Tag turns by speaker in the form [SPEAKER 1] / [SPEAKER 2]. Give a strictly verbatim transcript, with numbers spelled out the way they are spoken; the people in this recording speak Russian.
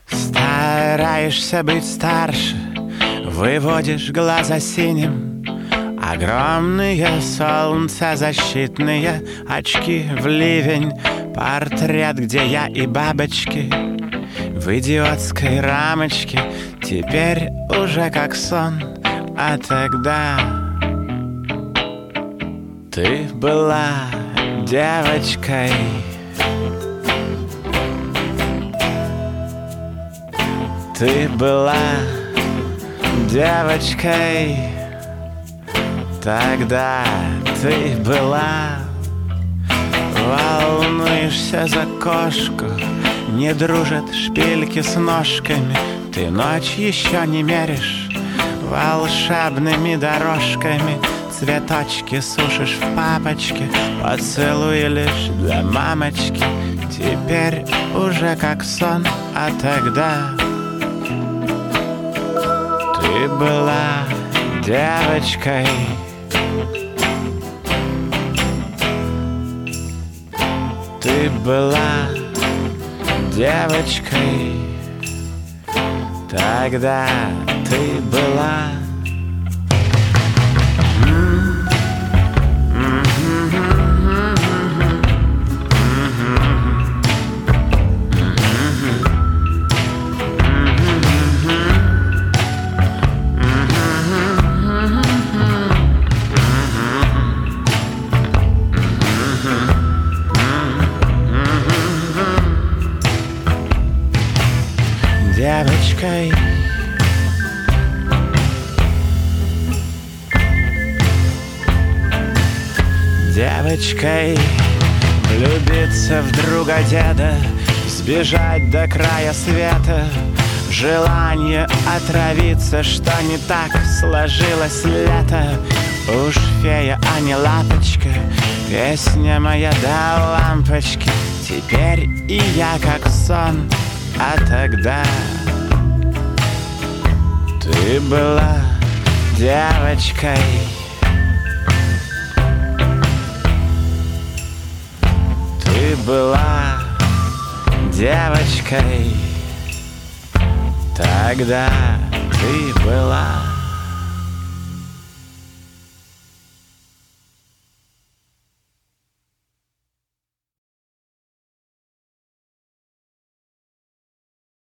[SPEAKER 1] Стараешься быть старше, выводишь глаза синим. Огромные солнцезащитные очки в ливень. Портрет, где я и бабочки в идиотской рамочке. Теперь уже как сон, а тогда ты была девочкой. Ты была девочкой. Тогда ты была. Волнуешься за кошку, не дружат шпильки с ножками. Ты ночь еще не меришь волшебными дорожками. Цветочки сушишь в папочке, поцелуй лишь для мамочки. Теперь уже как сон, а тогда ты была девочкой. Ты была девочкой. Тогда ты была. Девочкой. Девочкой. Влюбиться в друга деда, сбежать до края света. Желание отравиться, что не так сложилось лето. Уж фея, а не лапочка, песня моя до лампочки. Теперь и я как сон, а тогда ты была девочкой. Ты была девочкой. Тогда ты была.